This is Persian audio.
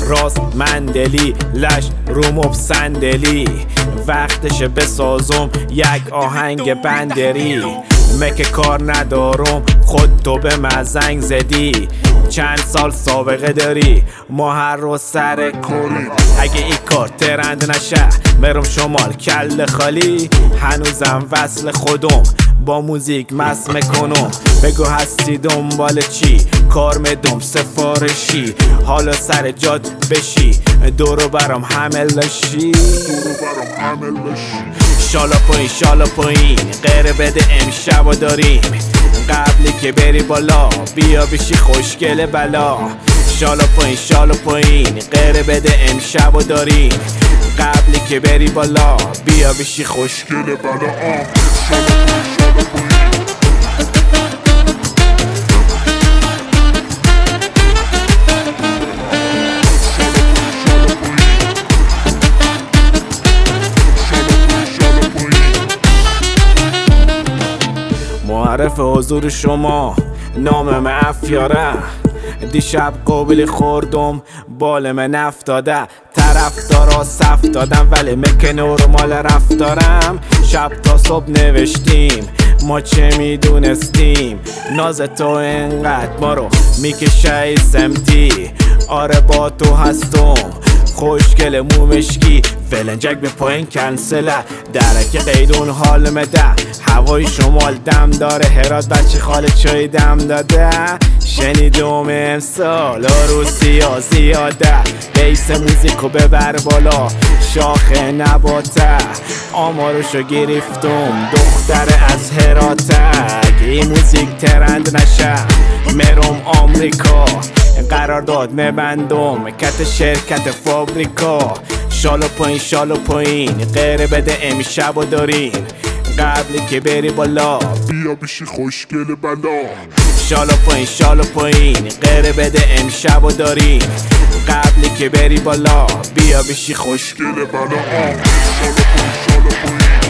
راست مندلی لش روموب صندلی وقتشه بسازم یک آهنگ بندری مکه کار ندارم خود تو به من زنگ زدی چند سال سابقه داری ما هر روز سر کاری اگه این کار ترند نشه برم شمال کل خالی هنوزم وصل خودم با موزیک مست میکنم بگو هستی دنبال چی کار میدم سفارشی حالا سر جاد بشی دورو برام حملشی شالا پایین غیر بده امشبا داریم قبلی که بری بالا بیا بشی خوشگل بلا شالا پایین غیر بده امشبا داریم قبلی که بری بالا بیا بشی خوشگل بلا معرف حضور شما نام من افیاره دیشب قابل خوردم بال من افتاده طرفدارا صف دادم ولی مکه نورمال رفتارم شب تا صبح نوشتیم ما چه میدونستیم ناز تو انقدر ما رو میکشه سمتی آره با تو هستم خوشگل مومشکی فلنجک به پایین کنسله درک قیدون حال مده هوای شمال دم داره هرات بچه خاله چای دم داده شنیدم امسال روسی ها زیاده بیس موزیکو ببر بالا شاخ نباته آمارشو گرفتم دختر از هراتک این موزیک ترند نشه مرم آمریکا قرار داد میبندم کت شرکت فابریکا شالا پایین غیر بده امشبا داریم قبلی که بری بالا بیا بشی خوشگل بلا شالا پایین غیر بده امشبا داریم قبلی که بری بالا بیا بشی خوشگل بلا شالا پایین